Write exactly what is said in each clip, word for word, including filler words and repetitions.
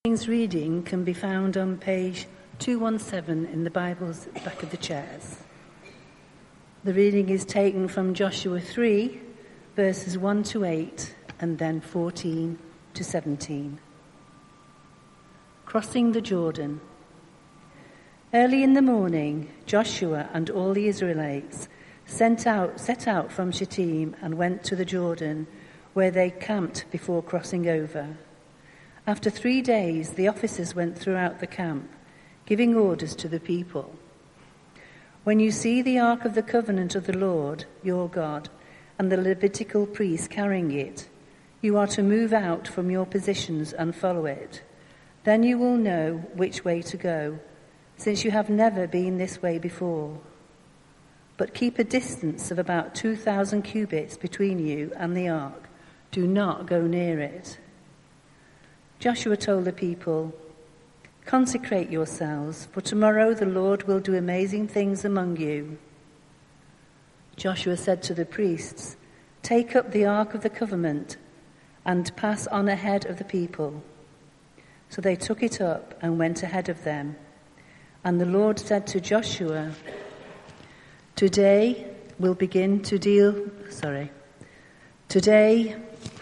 This reading can be found on page two seventeen in the Bibles at the back of the chairs. The reading is taken from Joshua three, verses one to eight, and then fourteen to seventeen. Crossing the Jordan. Early in the morning, Joshua and all the Israelites sent out, set out from Shittim and went to the Jordan, where they camped before crossing over. After three days, the officers went throughout the camp, giving orders to the people. When you see the Ark of the Covenant of the Lord, your God, and the Levitical priests carrying it, you are to move out from your positions and follow it. Then you will know which way to go, since you have never been this way before. But keep a distance of about two thousand cubits between you and the Ark. Do not go near it. Joshua told the people, "Consecrate yourselves, for tomorrow the Lord will do amazing things among you." Joshua said to the priests, "Take up the Ark of the Covenant and pass on ahead of the people." So they took it up and went ahead of them. And the Lord said to Joshua, "Today we'll begin to deal, sorry, today,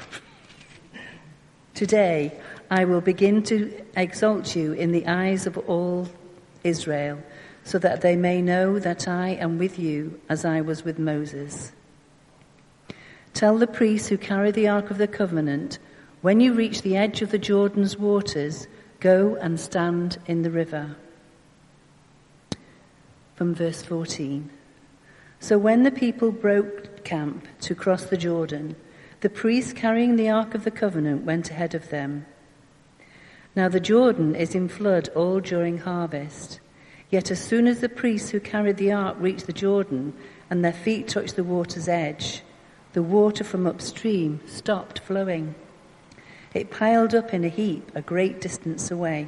today, I will begin to exalt you in the eyes of all Israel, so that they may know that I am with you as I was with Moses. Tell the priests who carry the Ark of the Covenant, when you reach the edge of the Jordan's waters, go and stand in the river." From verse fourteen. So when the people broke camp to cross the Jordan, the priests carrying the Ark of the Covenant went ahead of them. Now the Jordan is in flood all during harvest. Yet as soon as the priests who carried the ark reached the Jordan and their feet touched the water's edge, the water from upstream stopped flowing. It piled up in a heap a great distance away.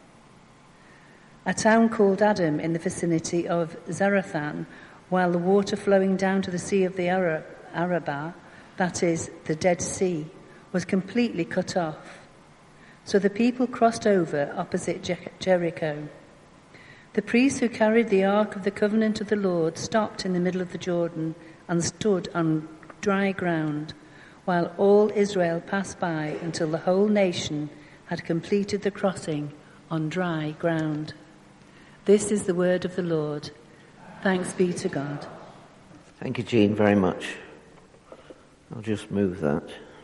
A town called Adam in the vicinity of Zarethan, while the water flowing down to the Sea of the Arabah, that is, the Dead Sea, was completely cut off. So the people crossed over opposite Jer- Jericho. The priests who carried the Ark of the Covenant of the Lord stopped in the middle of the Jordan and stood on dry ground, while all Israel passed by until the whole nation had completed the crossing on dry ground. This is the word of the Lord. Thanks be to God. Thank you, Jean, very much. I'll just move that.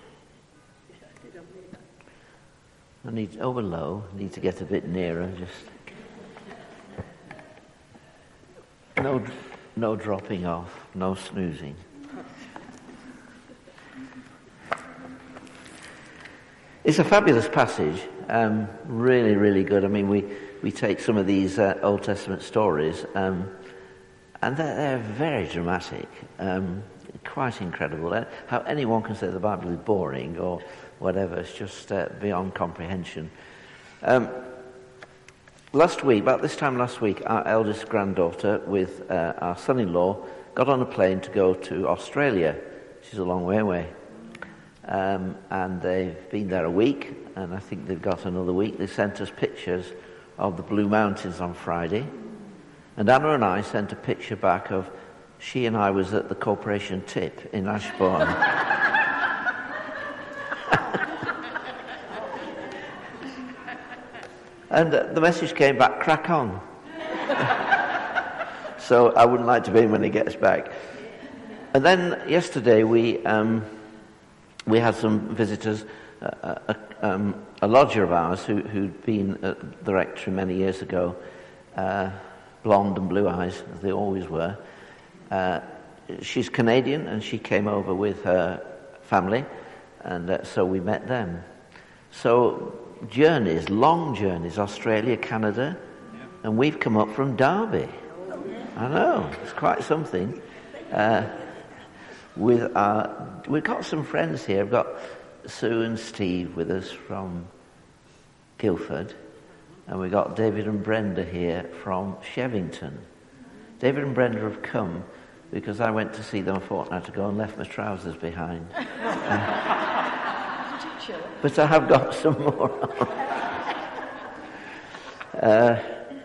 I need, over low, I need to get a bit nearer, just. No, no dropping off, no snoozing. It's a fabulous passage, um, really, really good. I mean, we, we take some of these uh, Old Testament stories, um, and they're, they're very dramatic, um, quite incredible. How anyone can say the Bible is boring or whatever, it's just uh, beyond comprehension. Um, last week, about this time last week, our eldest granddaughter with uh, our son-in-law got on a plane to go to Australia, which is a long way away. Um, and they've been there a week, and I think they've got another week. They sent us pictures of the Blue Mountains on Friday. And Anna and I sent a picture back of she and I was at the Corporation Tip in Ashbourne. And uh, the message came back, crack on. So I wouldn't like to be in when he gets back. And then yesterday we um, we had some visitors, uh, a, um, a lodger of ours who, who'd been at the rectory many years ago, uh, blonde and blue eyes, as they always were. Uh, she's Canadian, and she came over with her family, and uh, so we met them. So journeys, long journeys, Australia, Canada, yeah. And we've come up from Derby. I know, it's quite something. Uh, with our, we've got some friends here. We've got Sue and Steve with us from Guildford, and we've got David and Brenda here from Shevington. David and Brenda have come because I went to see them a fortnight ago and left my trousers behind. uh, But I have got some more on. Uh,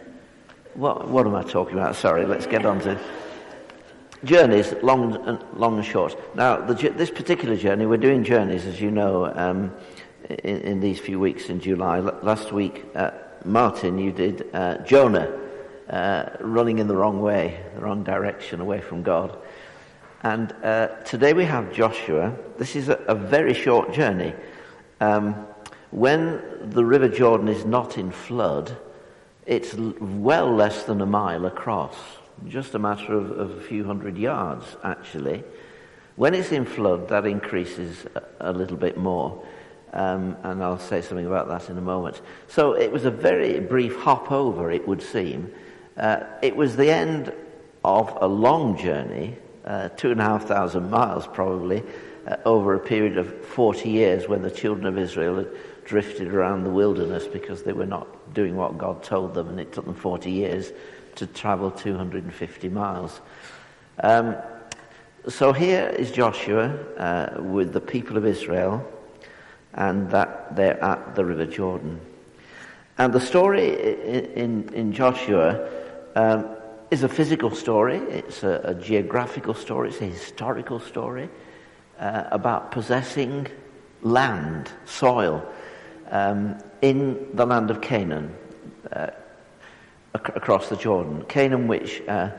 what, what am I talking about? Sorry, let's get on to journeys, long and, long and short. Now, the, this particular journey, we're doing journeys, as you know, um, in, in these few weeks in July. L- last week, uh, Martin, you did uh, Jonah, uh, running in the wrong way, the wrong direction, away from God. And uh, today we have Joshua. This is a, a very short journey. Um, when the River Jordan is not in flood, it's l- well less than a mile across. Just a matter of, of a few hundred yards, actually. When it's in flood, that increases a, a little bit more. Um, and I'll say something about that in a moment. So it was a very brief hop over, it would seem. Uh, it was the end of a long journey, uh, two and a half thousand miles probably, uh, over a period of forty years when the children of Israel had drifted around the wilderness because they were not doing what God told them, and it took them forty years to travel two hundred fifty miles. Um, so here is Joshua uh, with the people of Israel, and that they're at the River Jordan. And the story in, in, in Joshua um, is a physical story, it's a, a geographical story, it's a historical story uh, about possessing land, soil, um, in the land of Canaan, uh, ac- across the Jordan. Canaan, which uh,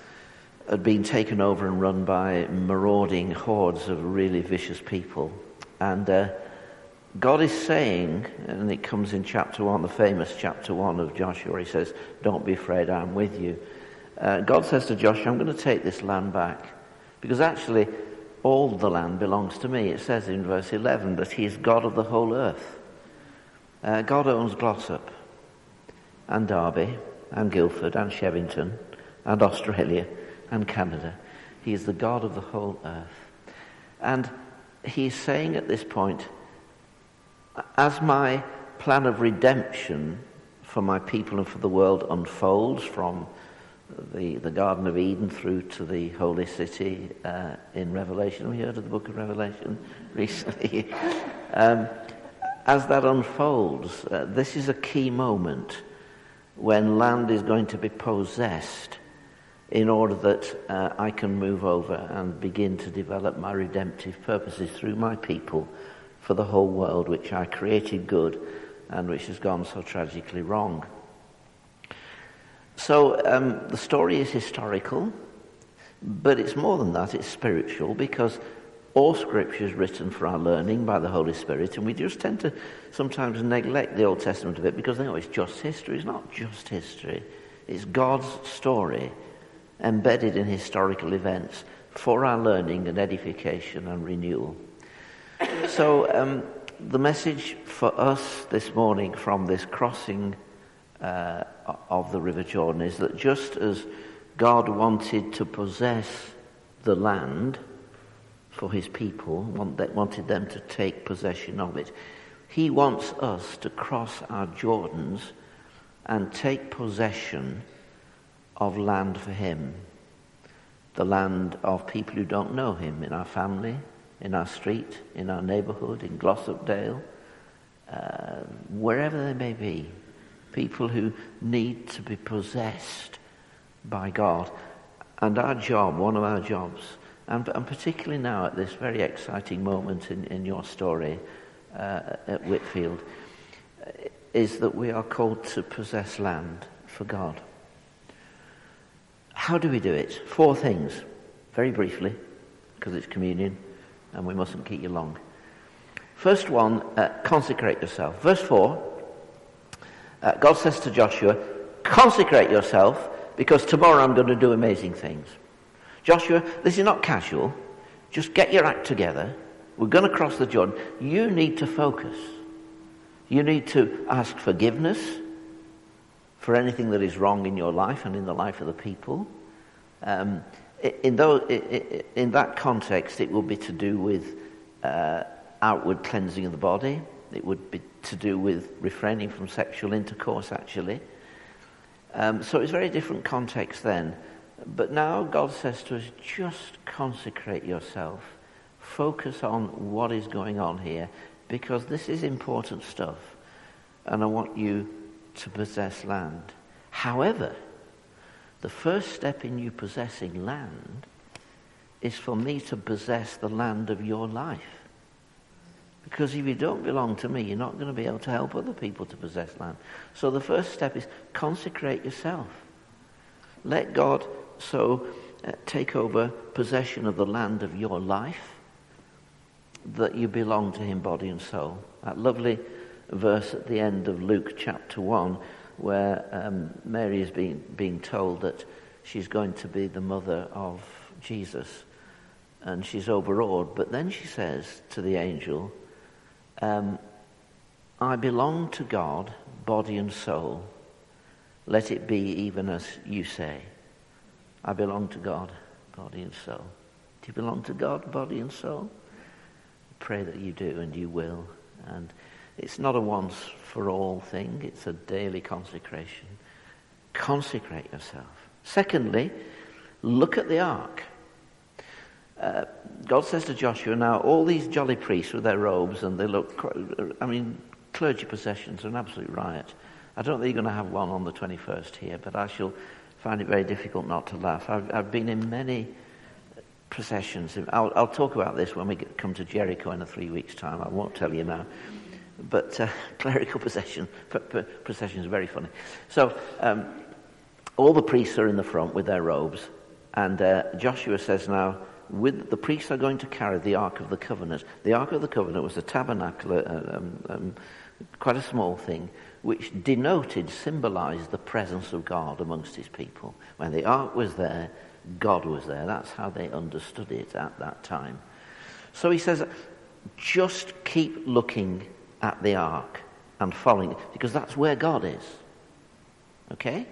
had been taken over and run by marauding hordes of really vicious people. And uh, God is saying, and it comes in chapter one, the famous chapter one of Joshua, he says, "Don't be afraid, I'm with you." Uh, God says to Joshua, "I'm going to take this land back, because actually all the land belongs to me." It says in verse eleven that he is God of the whole earth. Uh, God owns Glossop, and Derby, and Guildford, and Shevington, and Australia, and Canada. He is the God of the whole earth. And he's saying at this point, as my plan of redemption for my people and for the world unfolds from the, the Garden of Eden through to the Holy City uh, in Revelation. Have you heard of the book of Revelation recently? um, as that unfolds, uh, this is a key moment when land is going to be possessed in order that uh, I can move over and begin to develop my redemptive purposes through my people for the whole world, which I created good and which has gone so tragically wrong. So um, the story is historical, but it's more than that, it's spiritual, because all Scripture is written for our learning by the Holy Spirit, and we just tend to sometimes neglect the Old Testament a bit because they know it's just history. It's not just history. It's God's story embedded in historical events for our learning and edification and renewal. So um, the message for us this morning from this crossing uh, of the River Jordan is that just as God wanted to possess the land for his people, wanted them to take possession of it, he wants us to cross our Jordans and take possession of land for him. The land of people who don't know him, in our family, in our street, in our neighbourhood, in Glossopdale, uh, wherever they may be, people who need to be possessed by God. And our job, one of our jobs, and, and particularly now at this very exciting moment in, in your story uh, at Whitfield, is that we are called to possess land for God. How do we do it? Four things, very briefly, because it's communion and we mustn't keep you long. First one, uh, consecrate yourself. Verse four, uh, God says to Joshua, consecrate yourself because tomorrow I'm going to do amazing things. Joshua, this is not casual. Just get your act together. We're going to cross the Jordan. You need to focus. You need to ask forgiveness for anything that is wrong in your life and in the life of the people. Um, in, those, in that context, it will be to do with uh, outward cleansing of the body. It would be to do with refraining from sexual intercourse, actually. Um, so it's a very different context then. But now God says to us, just consecrate yourself. Focus on what is going on here, because this is important stuff. And I want you to possess land. However, the first step in you possessing land is for me to possess the land of your life. Because if you don't belong to me, you're not going to be able to help other people to possess land. So the first step is consecrate yourself. Let God so uh, take over possession of the land of your life that you belong to him body and soul. That lovely verse at the end of Luke chapter one where um, Mary is being, being told that she's going to be the mother of Jesus. And she's overawed. But then she says to the angel, um, I belong to God, body and soul. Let it be even as you say. I belong to God, body and soul. Do you belong to God, body and soul? Pray that you do, and you will. And it's not a once for all thing. It's a daily consecration. Consecrate yourself. Secondly, look at the ark. Uh, God says to Joshua, now all these jolly priests with their robes, and they look, I mean, clergy processions are an absolute riot. I don't think you're going to have one on the twenty-first here, but I shall find it very difficult not to laugh. I've, I've been in many processions. I'll, I'll talk about this when we get, come to Jericho in a three weeks' time. I won't tell you now. But uh, clerical procession, procession is very funny. So um, all the priests are in the front with their robes, and uh, Joshua says now, with the priests are going to carry the Ark of the Covenant. The Ark of the Covenant was a tabernacle, uh, um, um, quite a small thing, which denoted, symbolized the presence of God amongst his people. When the Ark was there, God was there. That's how they understood it at that time. So he says, just keep looking at the Ark and following it, because that's where God is. Okay?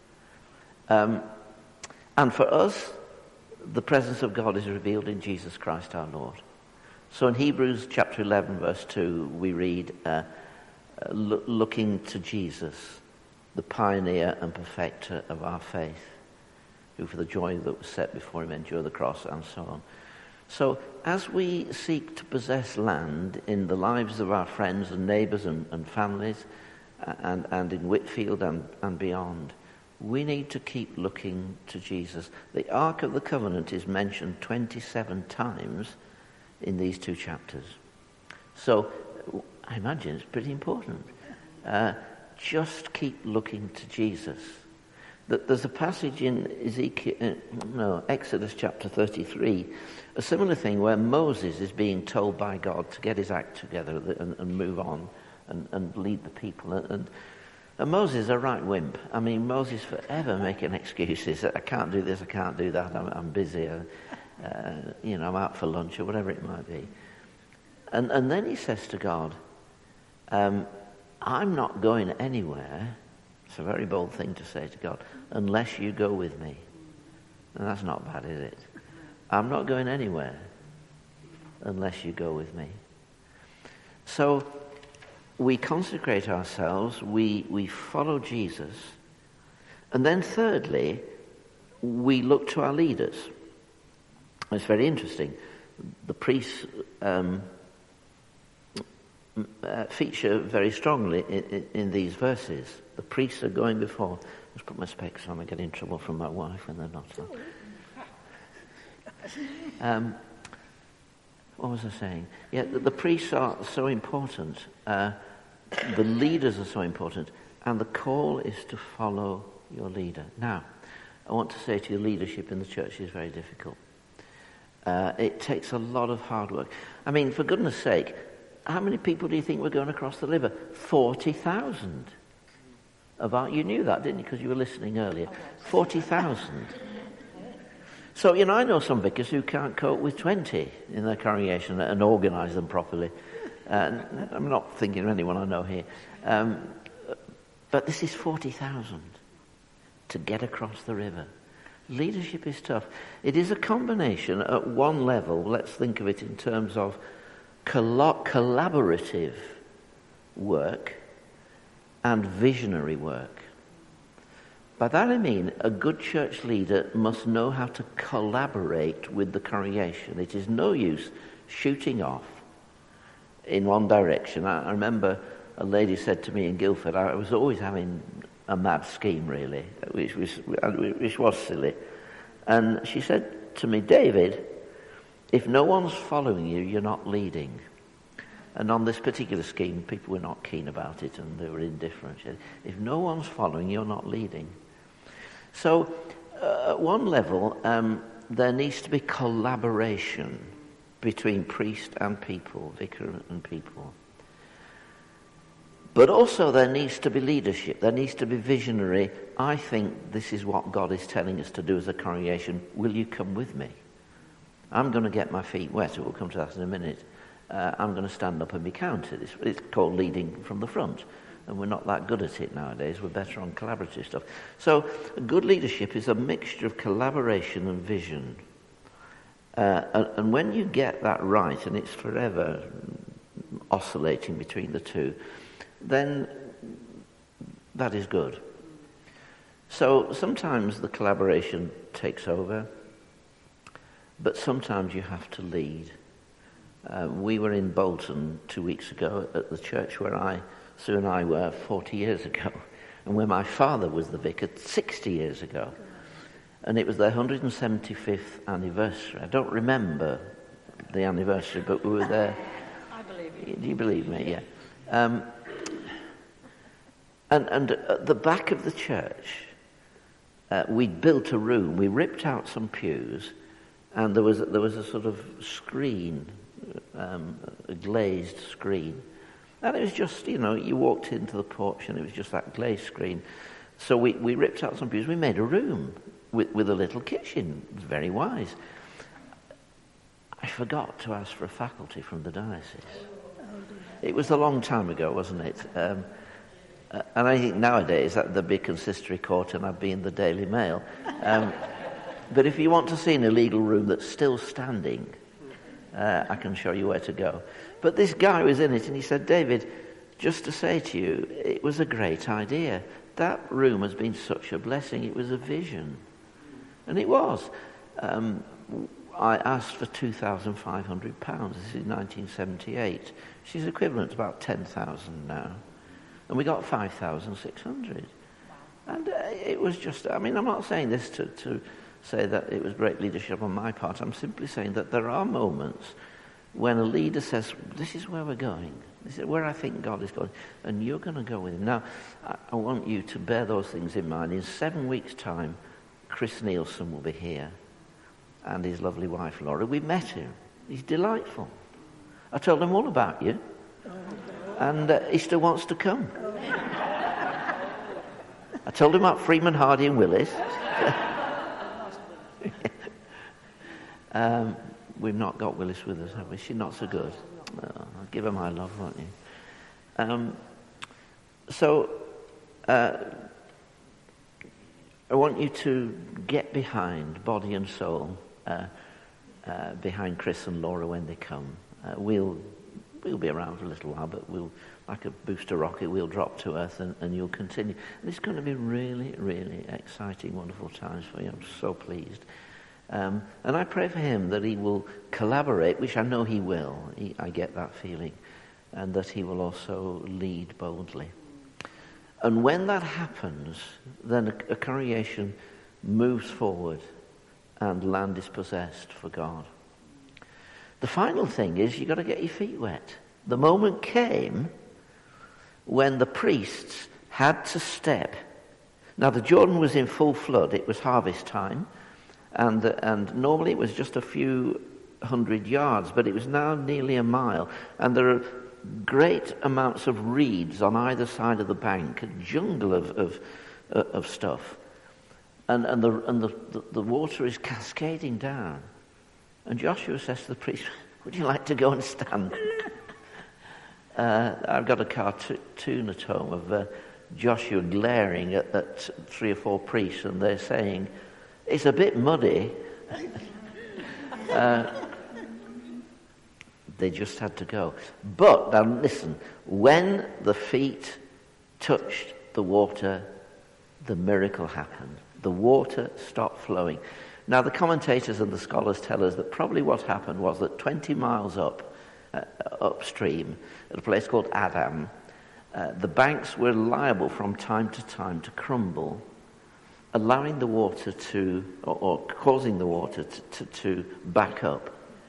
Um, and for us, the presence of God is revealed in Jesus Christ our Lord. So in Hebrews chapter eleven verse two we read, uh, uh, lo- looking to Jesus, the pioneer and perfecter of our faith, who for the joy that was set before him endured the cross, and so on. So as we seek to possess land in the lives of our friends and neighbours and, and families, and, and in Whitfield and, and beyond, we need to keep looking to Jesus. The Ark of the Covenant is mentioned twenty-seven times in these two chapters. So I imagine it's pretty important. Uh, just keep looking to Jesus. There's a passage in Ezekiel, uh, no, Exodus chapter thirty-three, a similar thing where Moses is being told by God to get his act together and, and move on and, and lead the people. And, and Moses is a right wimp. I mean, Moses forever making excuses. I can't do this, I can't do that, I'm, I'm busy, uh, uh, you know, I'm out for lunch or whatever it might be. And, and then he says to God, um, I'm not going anywhere. It's a very bold thing to say to God, unless you go with me. And that's not bad, is it? I'm not going anywhere unless you go with me. So we consecrate ourselves, we, we follow Jesus, and then thirdly, we look to our leaders. It's very interesting. The priests um, uh, feature very strongly in, in, in these verses. The priests are going before. Let's put my specs on. I get in trouble from my wife when they're not on. Um, what was I saying? Yeah, the, the priests are so important. Uh, the leaders are so important. And the call is to follow your leader. Now, I want to say to you, leadership in the church is very difficult. Uh, it takes a lot of hard work. I mean, for goodness sake, how many people do you think were going across the river? forty thousand. About, you knew that, didn't you? Because you were listening earlier. forty thousand. So, you know, I know some vicars who can't cope with twenty in their congregation and organise them properly. Uh, I'm not thinking of anyone I know here. Um, but this is forty thousand to get across the river. Leadership is tough. It is a combination at one level, let's think of it in terms of coll- collaborative work and visionary work. By that I mean a good church leader must know how to collaborate with the congregation. It is no use shooting off in one direction. I, I remember a lady said to me in Guildford, I was always having a mad scheme, really, which was, which was silly. And she said to me, David, if no one's following you, you're not leading. And on this particular scheme, people were not keen about it and they were indifferent. She said, if no one's following, you're not leading. So uh, at one level, um, there needs to be collaboration between priest and people, vicar and people. But also there needs to be leadership. There needs to be visionary. I think this is what God is telling us to do as a congregation. Will you come with me? I'm going to get my feet wet. We'll come to that in a minute. Uh, I'm going to stand up and be counted. It's, it's called leading from the front. And we're not that good at it nowadays. We're better on collaborative stuff. So good leadership is a mixture of collaboration and vision. Uh, and, and when you get that right, and it's forever oscillating between the two, then that is good. So sometimes the collaboration takes over, but sometimes you have to lead. Uh, we were in Bolton two weeks ago at the church where I, Sue and I were forty years ago, and where my father was the vicar sixty years ago. And it was their one hundred seventy-fifth anniversary. I don't remember the anniversary, but we were there. I believe you. Do you believe me? Yeah. Um, and, and at the back of the church, uh, we'd built a room. We ripped out some pews, and there was there was a sort of screen, um, a glazed screen. And it was just, you know, you walked into the porch and it was just that glazed screen. So we, we ripped out some pews. We made a room with, with a little kitchen. It was very wise. I forgot to ask for a faculty from the diocese. It was a long time ago, wasn't it? Um, uh, and I think nowadays that there'd be a consistory court and I'd be in the Daily Mail. Um, but if you want to see an illegal room that's still standing, uh, I can show you where to go. But this guy was in it and he said, David, just to say to you, it was a great idea. That room has been such a blessing. It was a vision. And it was. Um, I asked for two thousand five hundred pounds. This is nineteen seventy-eight. She's equivalent to about ten thousand now. And we got five thousand six hundred. And uh, it was just, I mean, I'm not saying this to, to say that it was great leadership on my part. I'm simply saying that there are moments when a leader says, this is where we're going. This is where I think God is going. And you're going to go with him. Now, I, I want you to bear those things in mind. In seven weeks' time, Chris Nielsen will be here. And his lovely wife, Laura. We met him. He's delightful. I told him all about you. And uh, he still wants to come. I told him about Freeman, Hardy and Willis. um, we've not got Willis with us, have we? She's not so good. Oh, I'll give her my love, won't you? Um, so, uh, I want you to get behind, body and soul, uh, uh, behind Chris and Laura when they come. Uh, we'll we'll be around for a little while, but we'll, like a booster rocket, we'll drop to earth and, and you'll continue. And it's going to be really, really exciting, wonderful times for you. I'm so pleased. Um, and I pray for him that he will collaborate, which I know he will. He, I get that feeling. And that he will also lead boldly. And when that happens, then a, a congregation moves forward and land is possessed for God. The final thing is you've got to get your feet wet. The moment came when the priests had to step. Now the Jordan was in full flood. It was harvest time. And, and normally it was just a few hundred yards, but it was now nearly a mile. And there are great amounts of reeds on either side of the bank, a jungle of of, uh, of stuff. And, and, the, and the, the, the water is cascading down. And Joshua says to the priest, would you like to go and stand? uh, I've got a cartoon at home of uh, Joshua glaring at, at three or four priests, and they're saying, it's a bit muddy. uh, they just had to go. But, now listen, when the feet touched the water, the miracle happened. The water stopped flowing. Now, the commentators and the scholars tell us that probably what happened was that twenty miles up, uh, upstream, at a place called Adam, Uh, the banks were liable from time to time to crumble, allowing the water to, or, or causing the water to, to, to back up.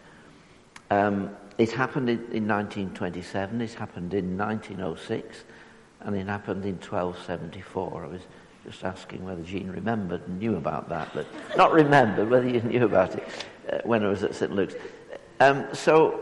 Um, it happened in, in nineteen twenty-seven, it happened in nineteen oh six, and it happened in twelve seventy-four. I was just asking whether Jean remembered and knew about that, but not remembered, whether you knew about it uh, when I was at Saint Luke's. Um, so,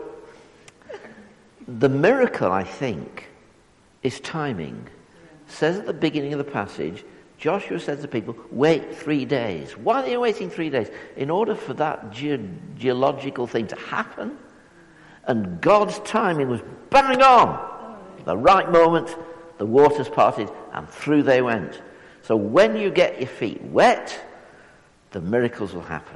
the miracle, I think, is timing. Says at the beginning of the passage, Joshua says to people, wait three days. Why are you waiting three days? In order for that ge- geological thing to happen. And God's timing was bang on. The right moment, the waters parted, and through they went. So when you get your feet wet, the miracles will happen.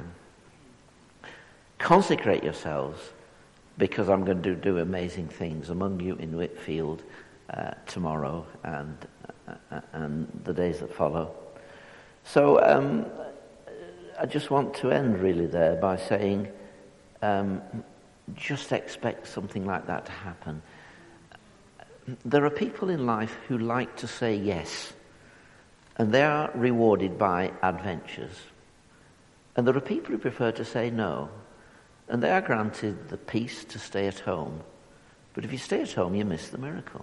Consecrate yourselves, because I'm going to do, do amazing things among you in Whitfield uh, tomorrow and uh, and the days that follow. So um, I just want to end really there by saying, um, just expect something like that to happen. There are people in life who like to say yes, and they are rewarded by adventures. And there are people who prefer to say no, and they are granted the peace to stay at home. But if you stay at home, you miss the miracle.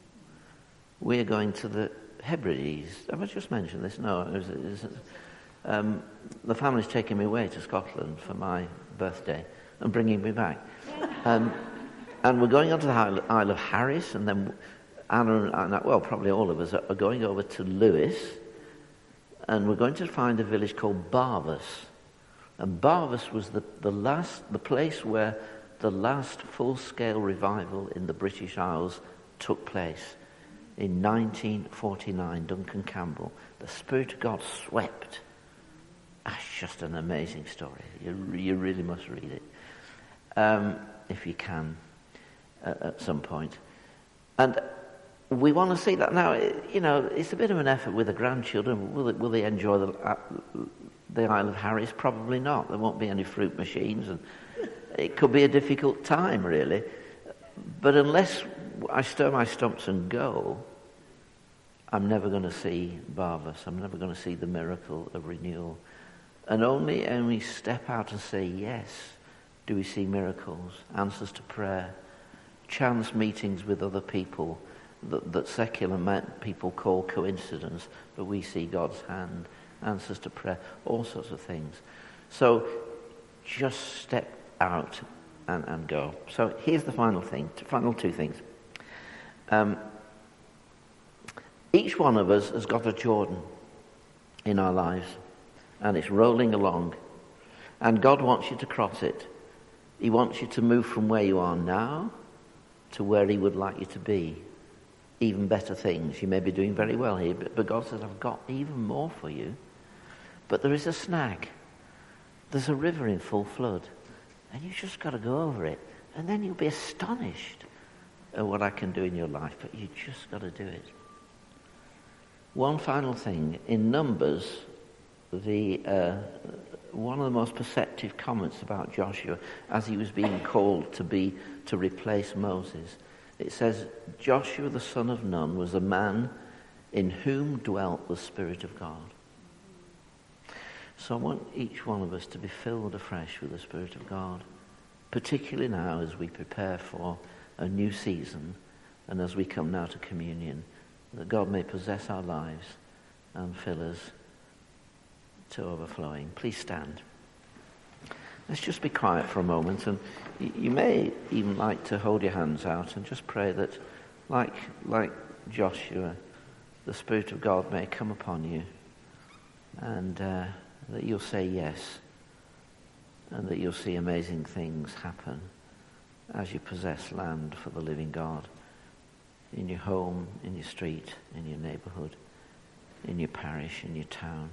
We are going to the Hebrides. Have I just mentioned this? No. It was, it was, um, the family's taking me away to Scotland for my birthday and bringing me back. Um, and we're going on to the Isle, Isle of Harris, and then Anna and, well, probably all of us are going over to Lewis, and we're going to find a village called Barvas. And Barvas was the, the last, the place where the last full-scale revival in the British Isles took place. In nineteen forty-nine, Duncan Campbell, the Spirit of God swept. That's just an amazing story. You, you really must read it, um, if you can, uh, at some point. And we want to see that now. You know, it's a bit of an effort with the grandchildren. Will, it, will they enjoy the, uh, the Isle of Harris? Probably not. There won't be any fruit machines, and it could be a difficult time, really. But unless I stir my stumps and go, I'm never going to see Barvas. I'm never going to see the miracle of renewal. And only when we step out and say yes, do we see miracles, answers to prayer, chance meetings with other people that, that secular people call coincidence, but we see God's hand, answers to prayer, all sorts of things. So just step out and, and go. So here's the final thing, final two things. Um, each one of us has got a Jordan in our lives, and it's rolling along, and God wants you to cross it. He wants you to move from where you are now to where he would like you to be. Even better things. You may be doing very well here, but, but God says, I've got even more for you. But there is a snag. There's a river in full flood, and you've just got to go over it, and then you'll be astonished at what I can do in your life, but you just got to do it. One final thing. In Numbers, the uh, one of the most perceptive comments about Joshua as he was being called to be to replace Moses, it says, Joshua the son of Nun was a man in whom dwelt the Spirit of God. So I want each one of us to be filled afresh with the Spirit of God, particularly now as we prepare for a new season and as we come now to communion, that God may possess our lives and fill us to overflowing. Please stand. Let's just be quiet for a moment, and you, you may even like to hold your hands out and just pray that, like like Joshua, the Spirit of God may come upon you, and uh, that you'll say yes, and that you'll see amazing things happen as you possess land for the living God, in your home, in your street, in your neighborhood, in your parish, in your town.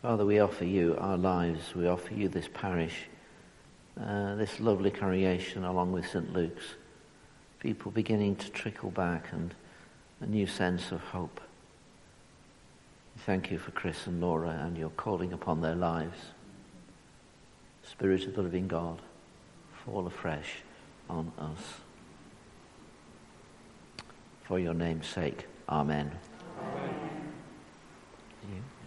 Father, we offer you our lives. We offer you this parish, uh, this lovely congregation along with Saint Luke's. People beginning to trickle back and a new sense of hope. Thank you for Chris and Laura and your calling upon their lives. Spirit of the living God, fall afresh on us. For your name's sake, amen. Amen. You.